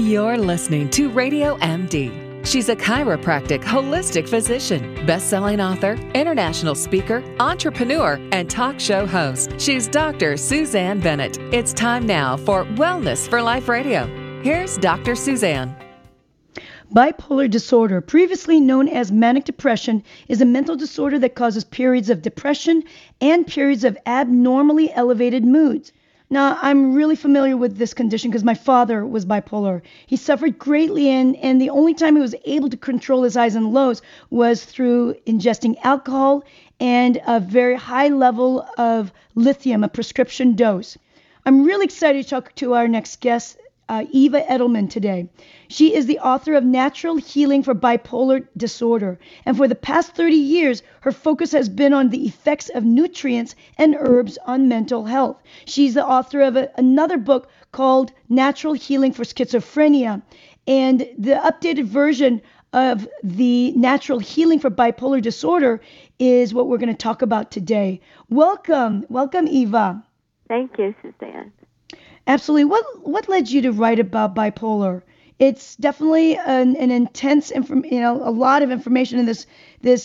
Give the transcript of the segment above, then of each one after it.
You're listening to Radio MD. She's a chiropractic holistic physician, best-selling author, international speaker, entrepreneur, and talk show host. She's Dr. Suzanne Bennett. It's time now for Wellness for Life Radio. Here's Dr. Suzanne. Bipolar disorder, previously known as manic depression, is a mental disorder that causes periods of depression and periods of abnormally elevated moods. Now, I'm really familiar with this condition because my father was bipolar. He suffered greatly, and the only time he was able to control his highs and lows was through ingesting alcohol and a very high level of lithium, a prescription dose. I'm really excited to talk to our next guest, Eva Edelman, today. She is the author of Natural Healing for Bipolar Disorder, and for the past 30 years, her focus has been on the effects of nutrients and herbs on mental health. She's the author of another book called Natural Healing for Schizophrenia, and the updated version of the Natural Healing for Bipolar Disorder is what we're going to talk about today. Welcome, Eva. Thank you, Suzanne. Absolutely. What led you to write about bipolar? It's definitely an intense, a lot of information in this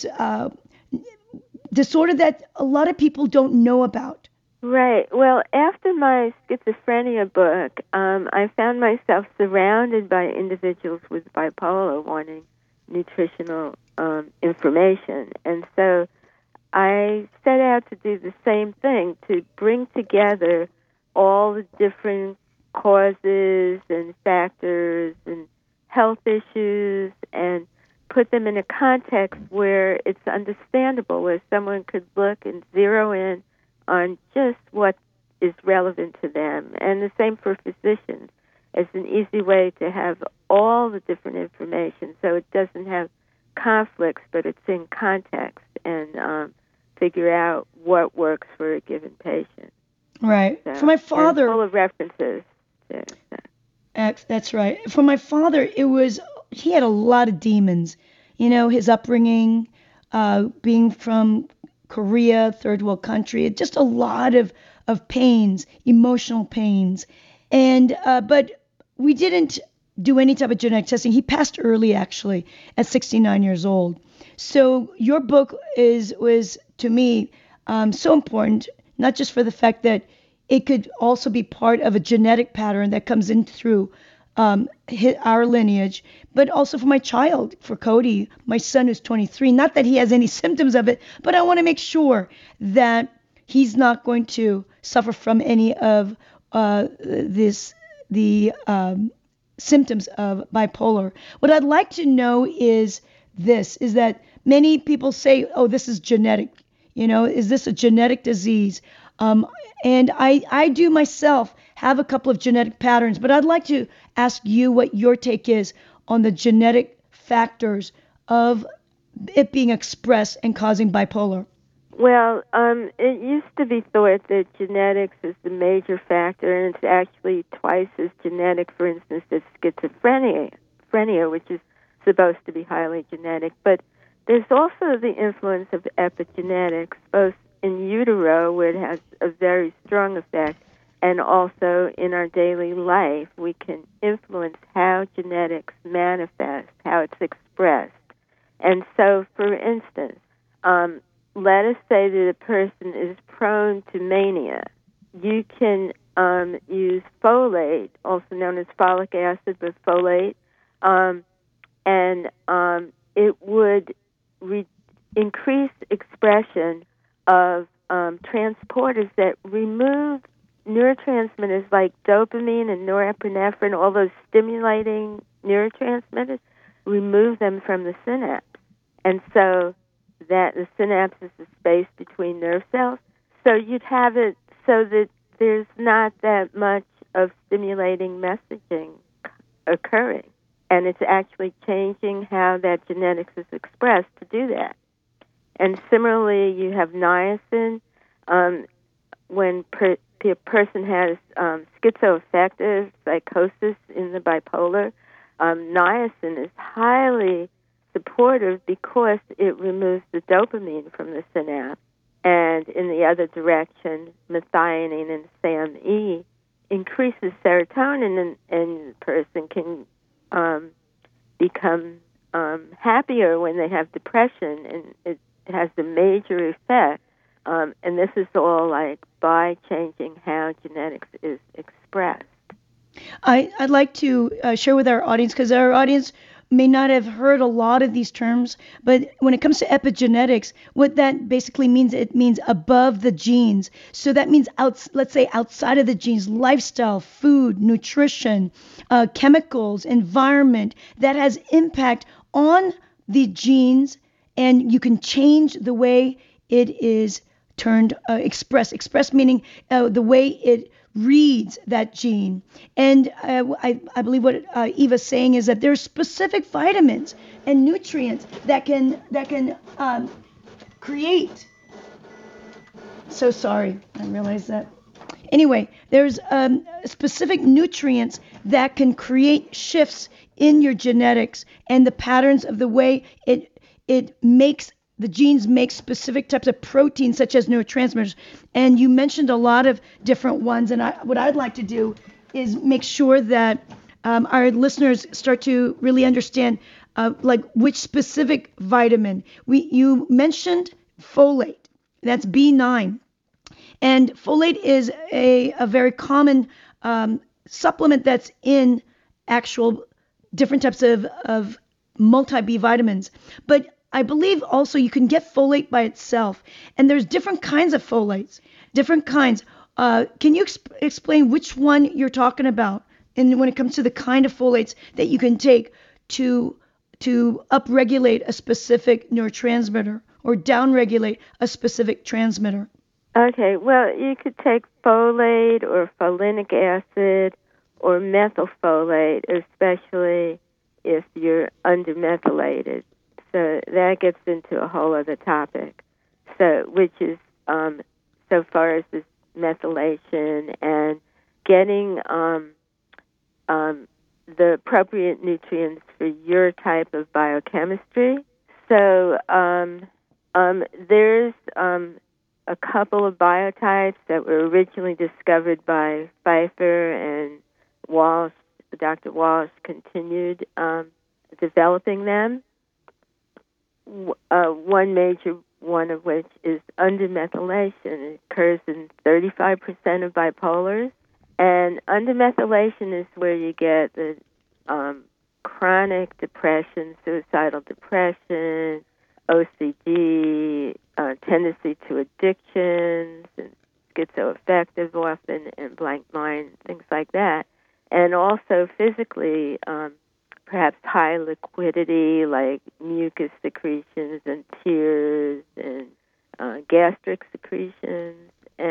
disorder that a lot of people don't know about. Right. Well, after my schizophrenia book, I found myself surrounded by individuals with bipolar wanting nutritional information. And so I set out to do the same thing, to bring together all the different causes and factors and health issues and put them in a context where it's understandable, where someone could look and zero in on just what is relevant to them. And the same for physicians. It's an easy way to have all the different information so it doesn't have conflicts, but it's in context and figure out what works for a given patient. Right. So, for my father, full of references. That's right. For my father, he had a lot of demons. You know, his upbringing, being from Korea, third world country, just a lot of pains, emotional pains. And but we didn't do any type of genetic testing. He passed early, actually, at 69 years old. So your book was to me so important. Not just for the fact that it could also be part of a genetic pattern that comes in through our lineage, but also for my child, for Cody, my son who's 23. Not that he has any symptoms of it, but I want to make sure that he's not going to suffer from any of the symptoms of bipolar. What I'd like to know is that many people say, oh, this is genetic. You know, is this a genetic disease? And I do myself have a couple of genetic patterns, but I'd like to ask you what your take is on the genetic factors of it being expressed and causing bipolar. Well, it used to be thought that genetics is the major factor, and it's actually twice as genetic, for instance, as schizophrenia, which is supposed to be highly genetic. But there's also the influence of epigenetics, both in utero, where it has a very strong effect, and also in our daily life. We can influence how genetics manifest, how it's expressed. And so, for instance, let us say that a person is prone to mania. You can use folate, also known as folic acid, but folate, and it would increase expression of transporters that remove neurotransmitters like dopamine and norepinephrine, all those stimulating neurotransmitters, remove them from the synapse. And so that the synapse is the space between nerve cells. So you'd have it so that there's not that much of stimulating messaging occurring. And it's actually changing how that genetics is expressed to do that. And similarly, you have niacin. When a person has schizoaffective psychosis in the bipolar, niacin is highly supportive because it removes the dopamine from the synapse. And in the other direction, methionine and SAMe increases serotonin, and the person can become happier when they have depression, and it has a major effect. And this is all like by changing how genetics is expressed. I'd like to share with our audience, because our audience may not have heard a lot of these terms, but when it comes to epigenetics, what that basically means, it means above the genes. So that means let's say outside of the genes, lifestyle, food, nutrition, chemicals, environment that has impact on the genes, and you can change the way it is turned expressed meaning the way it reads that gene. And I believe what Eva's saying is that there's specific vitamins and nutrients that can create. So sorry, I realized that. Anyway, there's specific nutrients that can create shifts in your genetics and the patterns of the way it makes the genes make specific types of proteins, such as neurotransmitters. And you mentioned a lot of different ones. And what I'd like to do is make sure that our listeners start to really understand like which specific vitamin. You mentioned folate. That's B9. And folate is a very common supplement that's in actual different types of multi-B vitamins. But I believe also you can get folate by itself. And there's different kinds of folates, different kinds. Can you explain which one you're talking about? And when it comes to the kind of folates that you can take to upregulate a specific neurotransmitter or downregulate a specific transmitter? Okay, well, you could take folate or folinic acid or methylfolate, especially if you're undermethylated. So that gets into a whole other topic. So, which is so far as this methylation and getting the appropriate nutrients for your type of biochemistry. So there's a couple of biotypes that were originally discovered by Pfeiffer, and Walsh. Dr. Walsh continued developing them. One major one of which is undermethylation. It occurs in 35% of bipolars. And undermethylation is where you get the chronic depression, suicidal depression, OCD, tendency to addictions, and schizoaffective often, and blank mind, things like that. And also physically, perhaps high liquidity, like mucus secretions and tears and gastric secretions,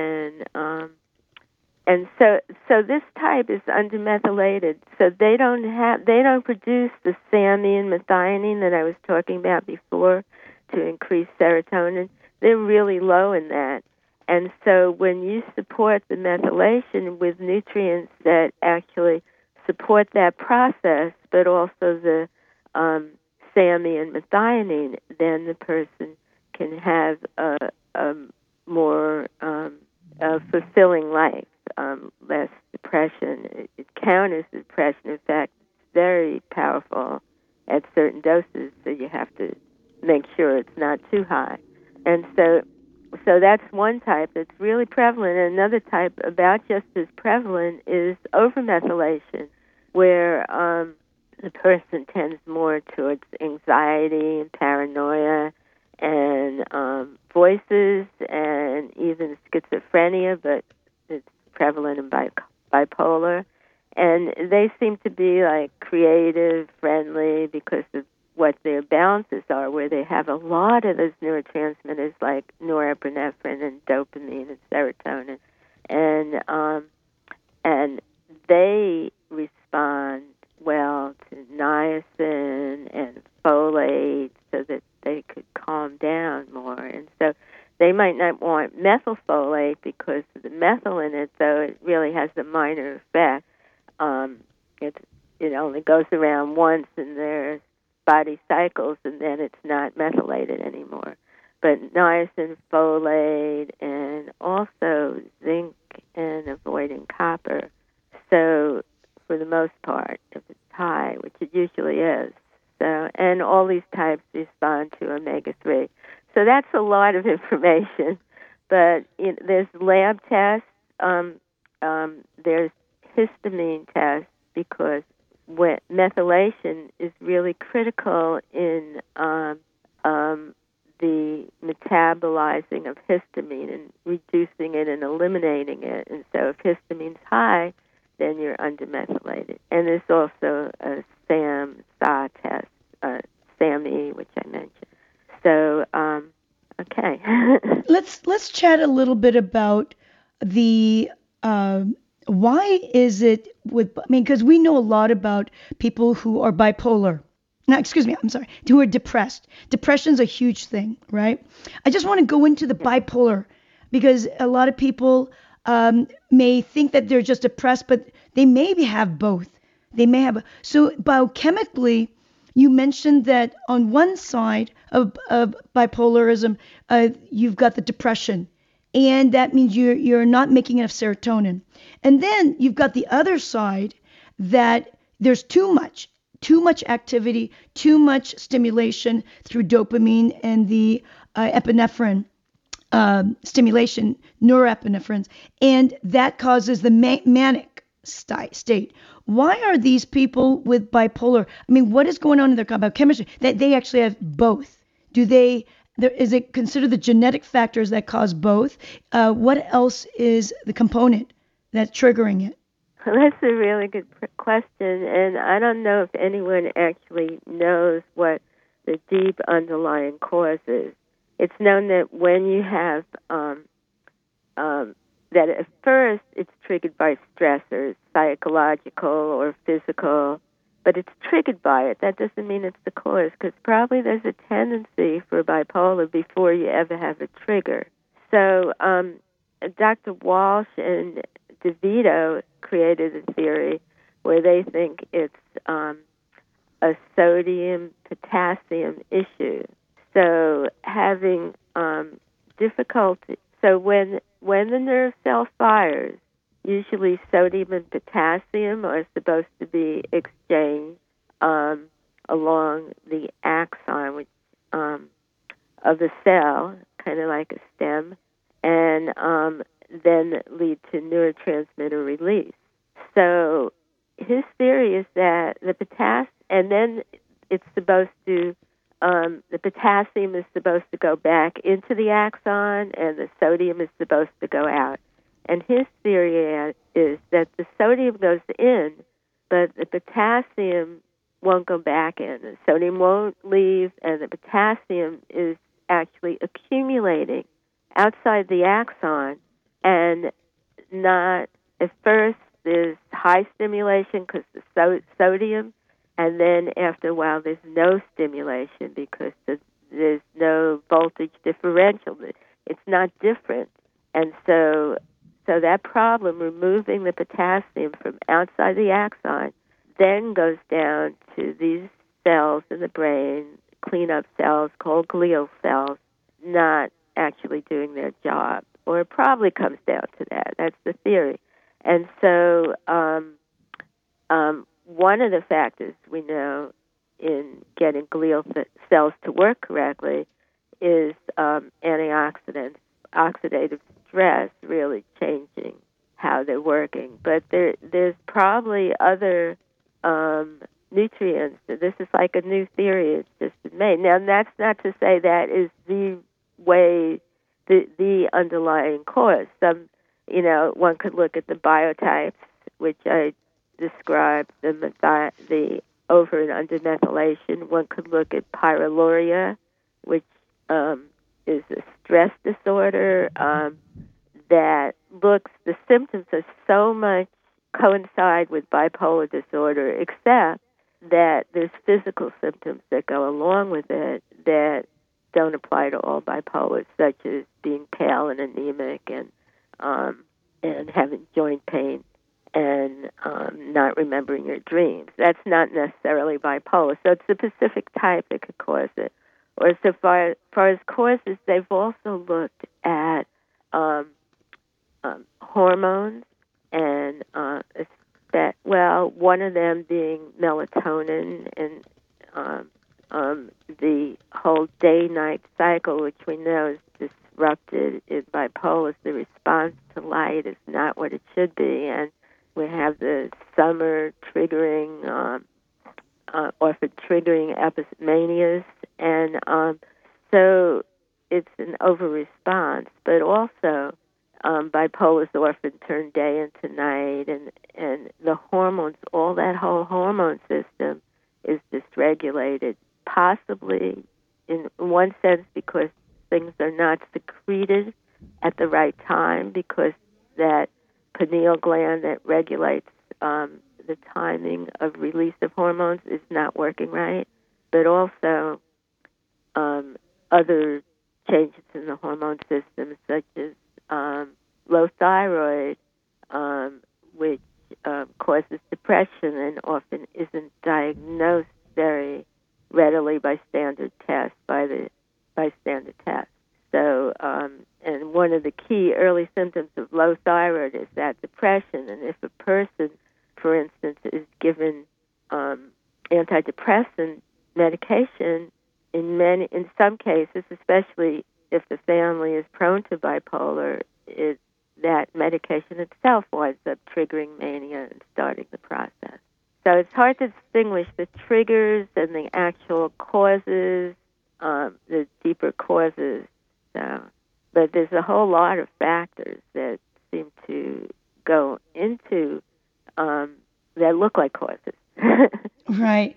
and so this type is undermethylated. So they don't produce the SAMe and methionine that I was talking about before to increase serotonin. They're really low in that. And so when you support the methylation with nutrients that actually support that process, but also the SAMe and methionine, then the person can have a more fulfilling life, less depression. It counters depression. In fact, it's very powerful at certain doses, so you have to make sure it's not too high. And so that's one type that's really prevalent. And another type about just as prevalent is overmethylation, where the person tends more towards anxiety and paranoia and voices and even schizophrenia, but it's prevalent in bipolar. And they seem to be like creative, friendly, because of what their balances are, where they have a lot of those neurotransmitters like norepinephrine and dopamine and serotonin, and they respond well to niacin and folate so that they could calm down more. And so they might not want methylfolate because of the methyl in it, though it really has a minor effect. It only goes around once in their body cycles, and then it's not methylated anymore. But niacin, folate, and also zinc and avoiding copper So for the most part, if it's high, which it usually is, so, and all these types respond to omega-3. So that's a lot of information. But there's lab tests. There's histamine tests because methylation is really critical in the metabolizing of histamine and reducing it and eliminating it. And so if histamine's high, then you're undermethylated. And there's also a SAM-SA test, SAM-E, which I mentioned. So, okay. Let's chat a little bit about the why is it because we know a lot about people who are bipolar. No, excuse me, I'm sorry, who are depressed. Depression's a huge thing, right? I just want to go into the bipolar because a lot of people may think that they're just depressed, but they maybe have both. They may have. So biochemically, you mentioned that on one side of bipolarism, you've got the depression, and that means you're not making enough serotonin. And then you've got the other side that there's too much activity, too much stimulation through dopamine and the epinephrine stimulation, norepinephrines, and that causes the manic state. Why are these people with bipolar? I mean, what is going on in their biochemistry that they actually have both? Is it considered the genetic factors that cause both? What else is the component that's triggering it? That's a really good question, and I don't know if anyone actually knows what the deep underlying cause is. It's known that when you have that at first it's triggered by stressors, psychological or physical, but it's triggered by it. That doesn't mean it's the cause, because probably there's a tendency for bipolar before you ever have a trigger. So Dr. Walsh and DeVito created a theory where they think it's a sodium-potassium issue. So having difficulty. So when the nerve cell fires, usually sodium and potassium are supposed to be exchanged along the axon, which of the cell, kind of like a stem, and then lead to neurotransmitter release. So his theory is that the potassium, and then it's supposed to, the potassium is supposed to go back into the axon, and the sodium is supposed to go out. And his theory is that the sodium goes in, but the potassium won't go back in. The sodium won't leave, and the potassium is actually accumulating outside the axon, and not at first there's high stimulation because the sodium, and then after a while there's no stimulation because there's no voltage differential. It's not different. And so that problem, removing the potassium from outside the axon, then goes down to these cells in the brain, cleanup cells called glial cells, not actually doing their job. Or it probably comes down to that. That's the theory. And so one of the factors we know in getting glial cells to work correctly is antioxidants, oxidative stress really changing how they're working. But there's probably other nutrients. This is like a new theory. It's just been made. Now, that's not to say that is the way, the underlying cause. One could look at the biotypes, which I described, the over and under methylation. One could look at pyroluria, which is a stress disorder that the symptoms are so much coincide with bipolar disorder, except that there's physical symptoms that go along with it that don't apply to all bipolars, such as being pale and anemic and having joint pain and not remembering your dreams. That's not necessarily bipolar. So it's a specific type that could cause it. Or so far as causes, they've also looked at hormones and effect. Well, one of them being melatonin and the whole day-night cycle, which we know is disrupted in bipolar. The response to light is not what it should be, and we have the summer triggering, often triggering epismanias, and so it's an over-response, but also bipolar is often turned day into night, and the hormones, all that whole hormone system is dysregulated, possibly in one sense because things are not secreted at the right time, because that pineal gland that regulates the timing of release of hormones is not working right, but also other changes in the hormone system, such as low thyroid, which causes depression and often isn't diagnosed very readily by standard tests. So, and one of the key early symptoms of low thyroid is that depression. And if a person, for instance, is given antidepressant medication, in some cases, especially if the family is prone to bipolar, that medication itself winds up triggering mania and starting the process. So it's hard to distinguish the triggers and the actual causes, the deeper causes. So, but there's a whole lot of factors that seem to go into that look like causes. Right.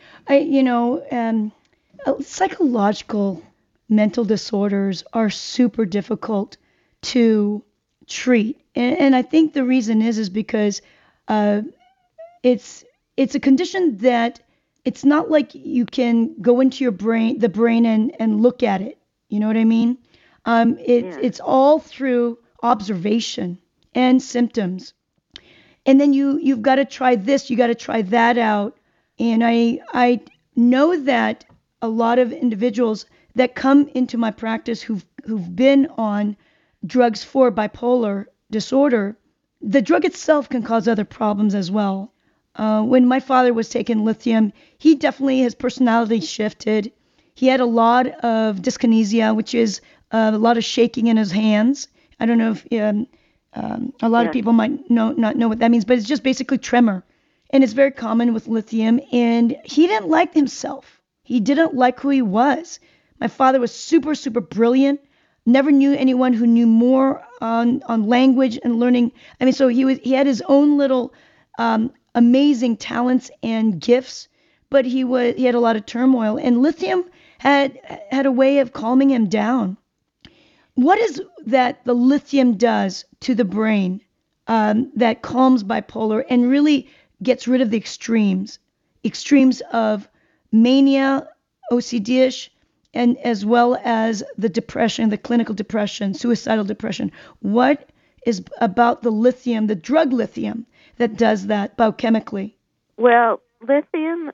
Psychological mental disorders are super difficult to treat, and I think the reason is because it's a condition that it's not like you can go into the brain and look at it. You know what I mean? It's all through observation and symptoms, and then you've got to try this, you got to try that out, and I know that a lot of individuals that come into my practice who've been on drugs for bipolar disorder, the drug itself can cause other problems as well. When my father was taking lithium, his personality shifted. He had a lot of dyskinesia, which is a lot of shaking in his hands. I don't know if a lot of people might not know what that means, but it's just basically tremor. And it's very common with lithium. And he didn't like himself. He didn't like who he was. My father was super, super brilliant. Never knew anyone who knew more on language and learning. I mean, so he had his own little amazing talents and gifts, but he had a lot of turmoil. And lithium had a way of calming him down. What is that the lithium does to the brain that calms bipolar and really gets rid of the extremes of mania, OCD-ish, and as well as the depression, the clinical depression, suicidal depression? What is about the lithium, the drug lithium, that does that biochemically? Well, lithium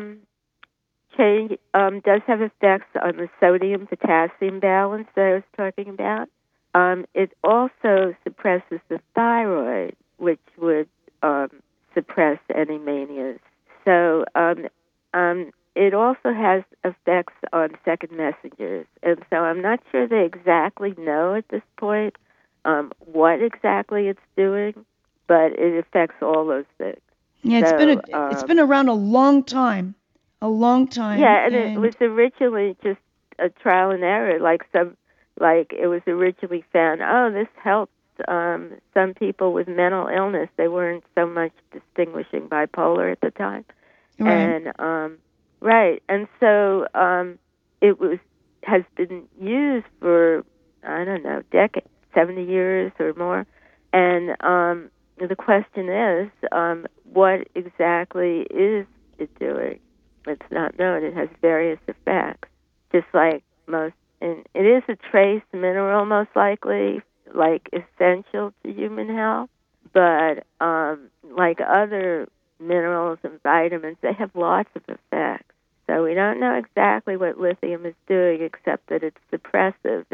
does have effects on the sodium-potassium balance that I was talking about. It also suppresses the thyroid, which would suppress any manias. So it also has effects on second messengers. And so I'm not sure they exactly know at this point what exactly it's doing, but it affects all those things. Yeah, it's been around a long time. Yeah, and it was originally just a trial and error. It was originally found, this helps some people with mental illness. They weren't so much distinguishing bipolar at the time. Right. And so it has been used for, decades, 70 years or more. And the question is, what exactly is it doing? It's not known. It has various effects, just like and it is a trace mineral, most likely, like essential to human health. But like other minerals and vitamins, they have lots of effects. So we don't know exactly what lithium is doing, except that it's suppressive.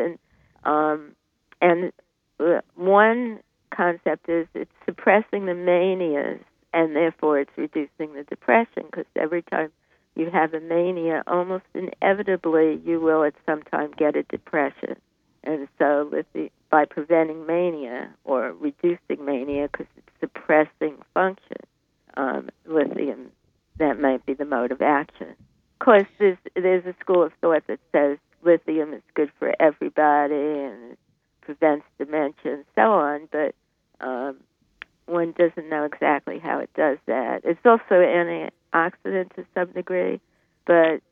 And one concept is it's suppressing the manias and therefore it's reducing the depression, because every time you have a mania, almost inevitably you will at some time get a depression. And so by preventing mania or reducing mania, because it's suppressing function, lithium, that might be the mode of action. Of course, there's a school of thought that says lithium is good for everybody and it prevents dementia and so on, but one doesn't know exactly how it does that. It's also antioxidant to some degree, but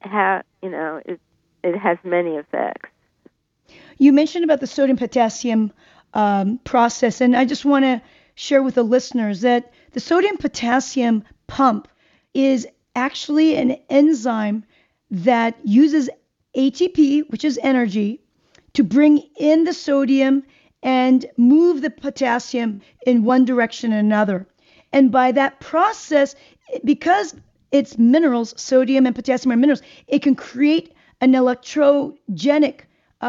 it has many effects. You mentioned about the sodium-potassium process, and I just want to share with the listeners that the sodium-potassium pump is actually an enzyme that uses ATP, which is energy, to bring in the sodium and move the potassium in one direction or another. And by that process, because it's minerals, sodium and potassium are minerals, it can create an electrogenic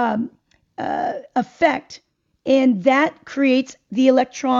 effect, and that creates the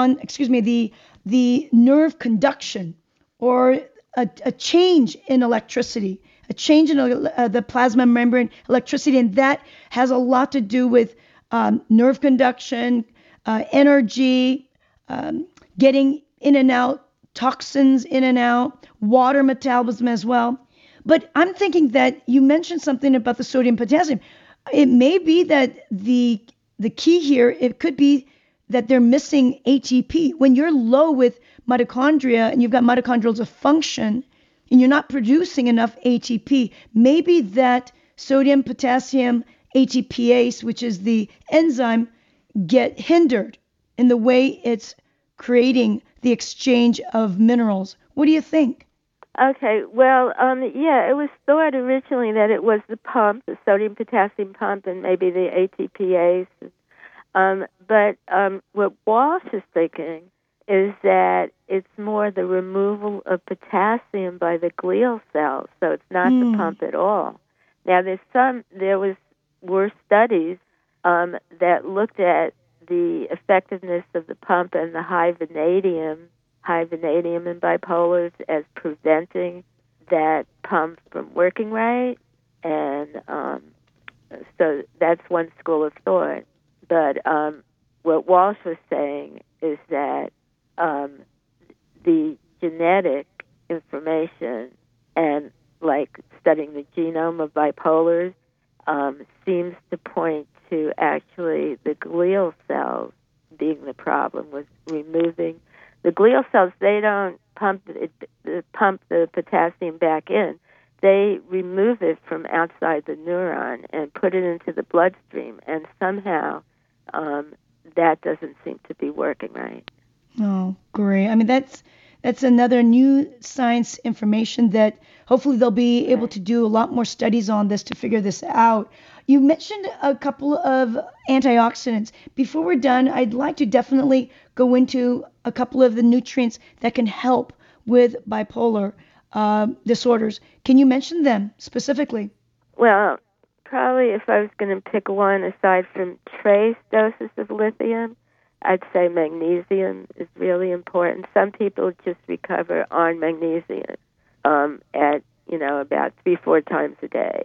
the nerve conduction, or a change in electricity, a change in the plasma membrane electricity, and that has a lot to do with nerve conduction, energy, getting in and out, toxins in and out, water metabolism as well. But I'm thinking that you mentioned something about the sodium potassium. It may be that the key here, it could be that they're missing ATP. When you're low with mitochondria and you've got mitochondrial dysfunction and you're not producing enough ATP, maybe that sodium potassium ATPase, which is the enzyme, get hindered in the way it's creating the exchange of minerals. What do you think? Okay, well, it was thought originally that it was the pump, the sodium-potassium pump, and maybe the ATPase. But what Walsh is thinking is that it's more the removal of potassium by the glial cells, so it's not the pump at all. Now, were studies that looked at the effectiveness of the pump and the high vanadium in bipolars as preventing that pump from working right, and so that's one school of thought. But what Walsh was saying is that the genetic information and like studying the genome of bipolars seems to point to actually the glial cells being the problem, with removing the glial cells. They don't pump the potassium back in. They remove it from outside the neuron and put it into the bloodstream, and somehow that doesn't seem to be working right. Oh, great. I mean, that's another new science information that hopefully they'll be able to do a lot more studies on this to figure this out. You mentioned a couple of antioxidants. Before we're done, I'd like to definitely go into a couple of the nutrients that can help with bipolar disorders. Can you mention them specifically? Well, probably if I was going to pick one aside from trace doses of lithium, I'd say magnesium is really important. Some people just recover on magnesium at about 3-4 times a day.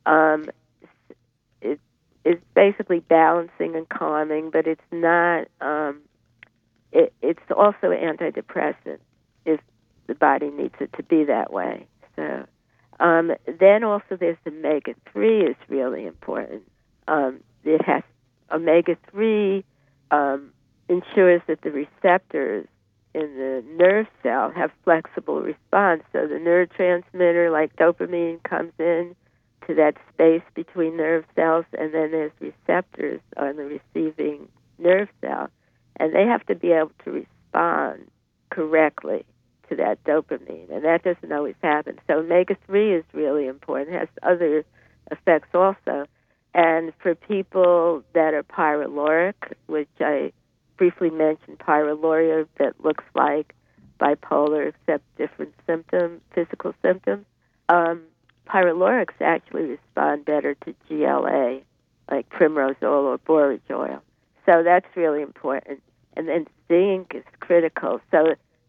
It's basically balancing and calming, but it's not. It's also antidepressant if the body needs it to be that way. So then also there's omega-3 is really important. It has omega-3 ensures that the receptors in the nerve cell have flexible response. So the neurotransmitter like dopamine comes in to that space between nerve cells, and then there's receptors on the receiving nerve cell, and they have to be able to respond correctly to that dopamine, and that doesn't always happen. So omega-3 is really important. It has other effects also. And for people that are pyroloric, which I briefly mentioned, pyroluria that looks like bipolar except different physical symptoms, pyrolorics actually respond better to GLA, like primrose oil or borage oil. So that's really important. And then zinc is critical. So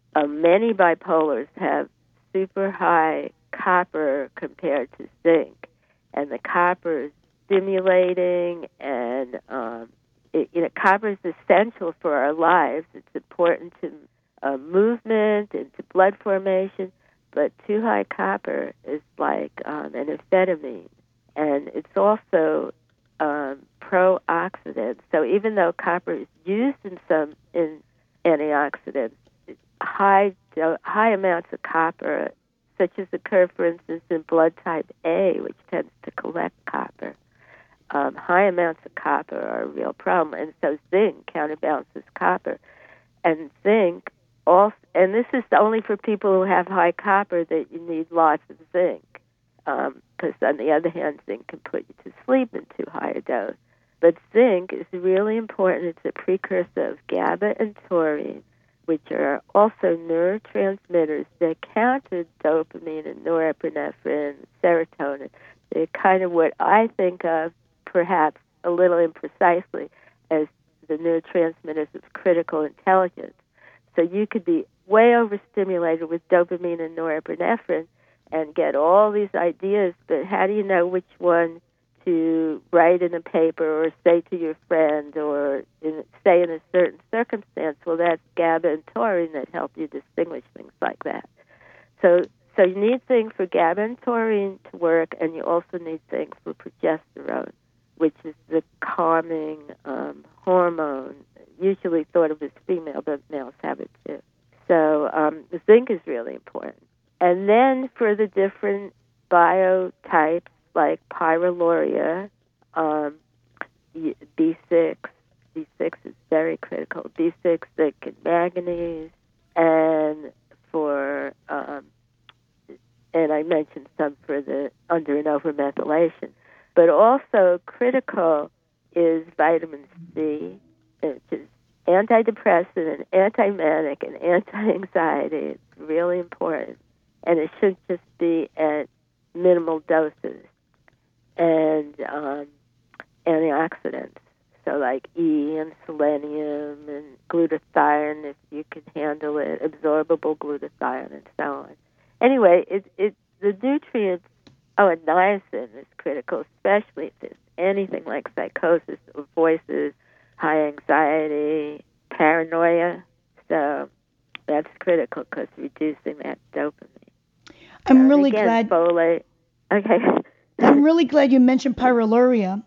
many bipolars have super high copper compared to zinc, and the copper is stimulating, and copper is essential for our lives. It's important to movement and to blood formation, but too high copper is like an amphetamine, and it's also pro-oxidant. So even though copper is used in antioxidants, high amounts of copper, such as occur, for instance, in blood type A, which tends to collect copper. High amounts of copper are a real problem, and so zinc counterbalances copper. And zinc also, and this is only for people who have high copper that you need lots of zinc, because on the other hand, zinc can put you to sleep in too high a dose. But zinc is really important. It's a precursor of GABA and taurine, which are also neurotransmitters that counter dopamine and norepinephrine, serotonin. They're kind of what I think of, perhaps a little imprecisely, as the neurotransmitters of critical intelligence. So you could be way overstimulated with dopamine and norepinephrine and get all these ideas, but how do you know which one to write in a paper or say to your friend or say in a certain circumstance? Well, that's GABA and taurine that help you distinguish things like that. So you need zinc for GABA and taurine to work, and you also need zinc for progesterone, which is the calming hormone, usually thought of as female, but males have it too. So the zinc is really important. And then for the different biotypes, like pyroluria, B6 is very critical. B6, zinc, and manganese, and for and I mentioned some for the under and over methylation. But also critical is vitamin C, which is antidepressant and anti-manic and anti-anxiety. It's really important. And it should just be at minimal doses. And antioxidants, so like E and selenium and glutathione, if you can handle it, absorbable glutathione, and so on. Anyway, the nutrients. Oh, and niacin is critical, especially if there's anything like psychosis or voices, high anxiety, paranoia. So that's critical because reducing that dopamine. I'm really glad. Folate. Okay. I'm really glad you mentioned pyroluria.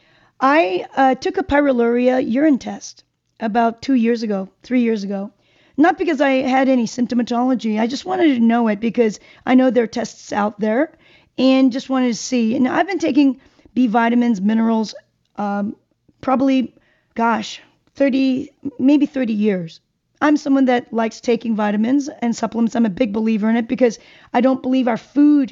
I took a pyroluria urine test about 3 years ago. Not because I had any symptomatology. I just wanted to know it because I know there are tests out there and just wanted to see. And I've been taking B vitamins, minerals, probably, 30 years. I'm someone that likes taking vitamins and supplements. I'm a big believer in it because I don't believe our food,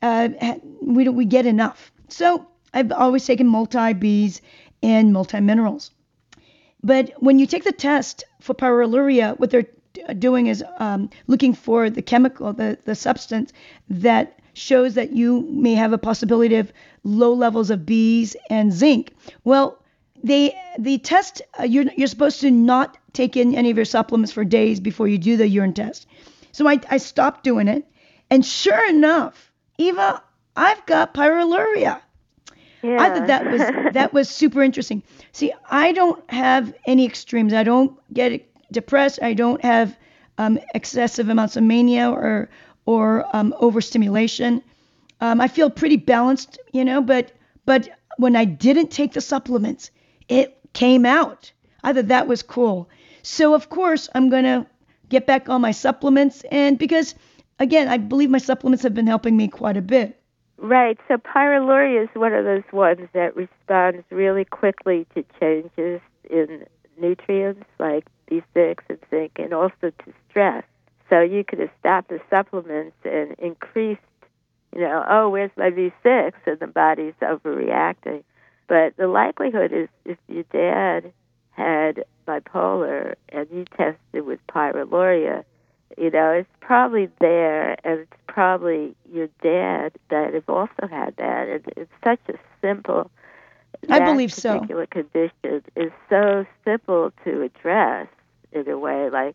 we get enough. So I've always taken multi-Bs and multi-minerals. But when you take the test for pyroluria, what they're doing is looking for the chemical, the substance that shows that you may have a possibility of low levels of Bs and zinc. Well, the test, you're supposed to not take in any of your supplements for days before you do the urine test. So I stopped doing it. And sure enough, Eva, I've got pyroluria. Yeah. I thought that was super interesting. See, I don't have any extremes. I don't get depressed. I don't have excessive amounts of mania or overstimulation. I feel pretty balanced, but when I didn't take the supplements, it came out. I thought that was cool. So, of course, I'm going to get back on my supplements. And because, again, I believe my supplements have been helping me quite a bit. Right. So pyroluria is one of those ones that responds really quickly to changes in nutrients like B6 and zinc, and also to stress. So you could have stopped the supplements and increased, where's my B6? And the body's overreacting. But the likelihood is if your dad had bipolar and you tested with pyroluria, it's probably there, and it's probably your dad that have also had that. It's such a simple. I believe so. That particular condition is so simple to address in a way. Like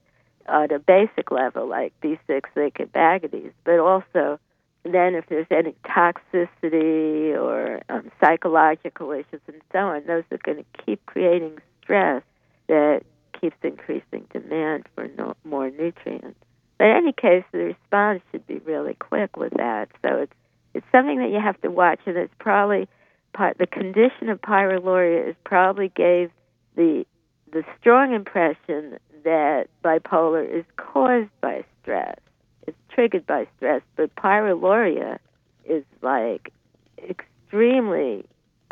on a basic level, like B6, zinc, and manganese, but also then if there's any toxicity or psychological issues and so on, those are going to keep creating stress that keeps increasing demand for more nutrients. But in any case, the response should be really quick with that. So it's something that you have to watch, and it's probably the condition of pyroluria is probably gave the strong impression that bipolar is caused by stress. It's triggered by stress, but pyroluria is like extremely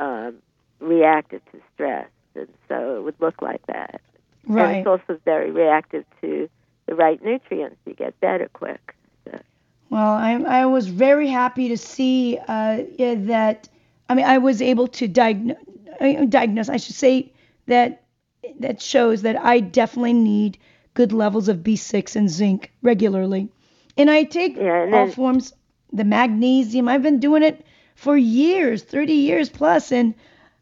reactive to stress, and so it would look like that. Right. And it's also very reactive to the right nutrients. You get better quick. So. Well, I was very happy to see that. I mean, I was able to diagnose. I should say that shows that I definitely need good levels of B6 and zinc regularly. And I take all forms, the magnesium. I've been doing it for years, 30 years plus, and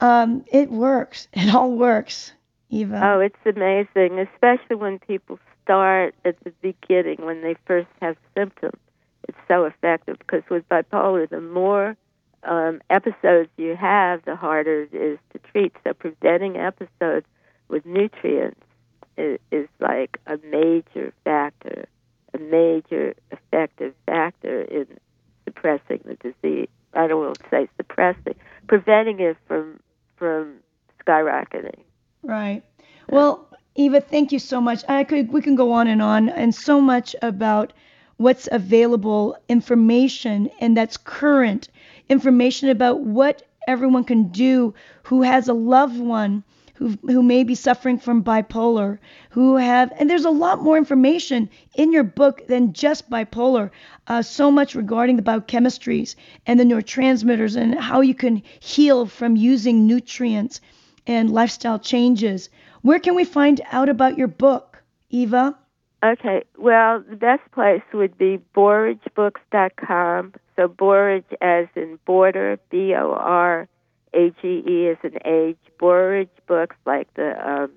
it works. It all works, Eva. Oh, it's amazing, especially when people start at the beginning, when they first have symptoms. It's so effective because with bipolar, the more episodes you have, the harder it is to treat. So preventing episodes with nutrients is like a major factor, a major effective factor in suppressing the disease. I don't want to say suppressing, preventing it from skyrocketing. Right. Well, Eva, thank you so much. We can go on and so much about what's available information, and that's current information about what everyone can do who has a loved one who may be suffering from bipolar, and there's a lot more information in your book than just bipolar, so much regarding the biochemistries and the neurotransmitters and how you can heal from using nutrients and lifestyle changes. Where can we find out about your book, Eva? Okay, well, the best place would be boragebooks.com. So borage as in border, BORAGE as in age. Borage books like the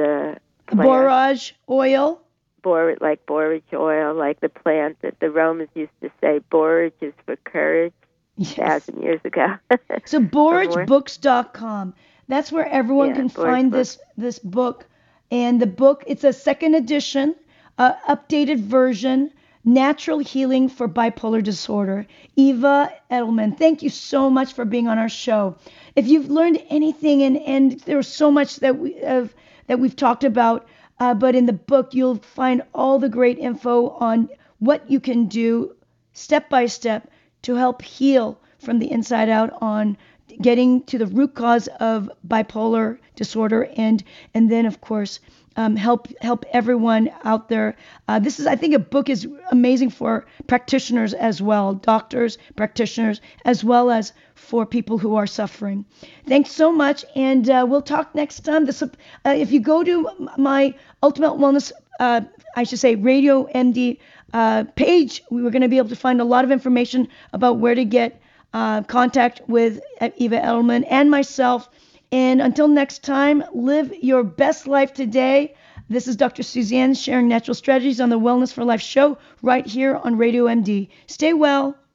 borage oil. Like borage oil, like the plant that the Romans used to say borage is for courage 1,000 years ago. So boragebooks.com. That's where everyone can find this book. And the book, it's a second edition, updated version, Natural Healing for Bipolar Disorder. Eva Edelman, thank you so much for being on our show. If you've learned anything, and there's so much that we've talked about, but in the book you'll find all the great info on what you can do step by step to help heal from the inside out on getting to the root cause of bipolar disorder, and then of course help everyone out there. This is, I think, a book is amazing for practitioners as well, doctors, practitioners, as well as for people who are suffering. Thanks so much, and we'll talk next time. If you go to my Ultimate Wellness, Radio MD page, we were going to be able to find a lot of information about where to get contact with Eva Edelman and myself. And until next time, live your best life today. This is Dr. Suzanne sharing natural strategies on the Wellness for Life show right here on Radio MD. Stay well.